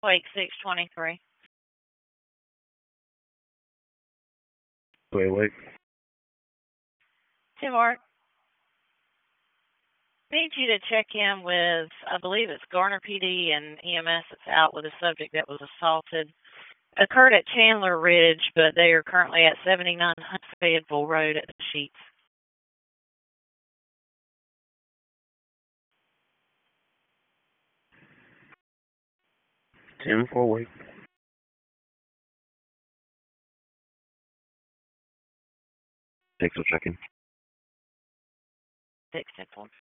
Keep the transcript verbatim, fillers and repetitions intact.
Wake six twenty-three. Wait, wait. Tim Mark. Need you to check in with, I believe it's Garner P D and E M S that's out with a subject that was assaulted. Occurred at Chandler Ridge, but they are currently at seventy-nine Fayetteville Road at the Sheets. ten four, wait. Six will check in. Six ten four.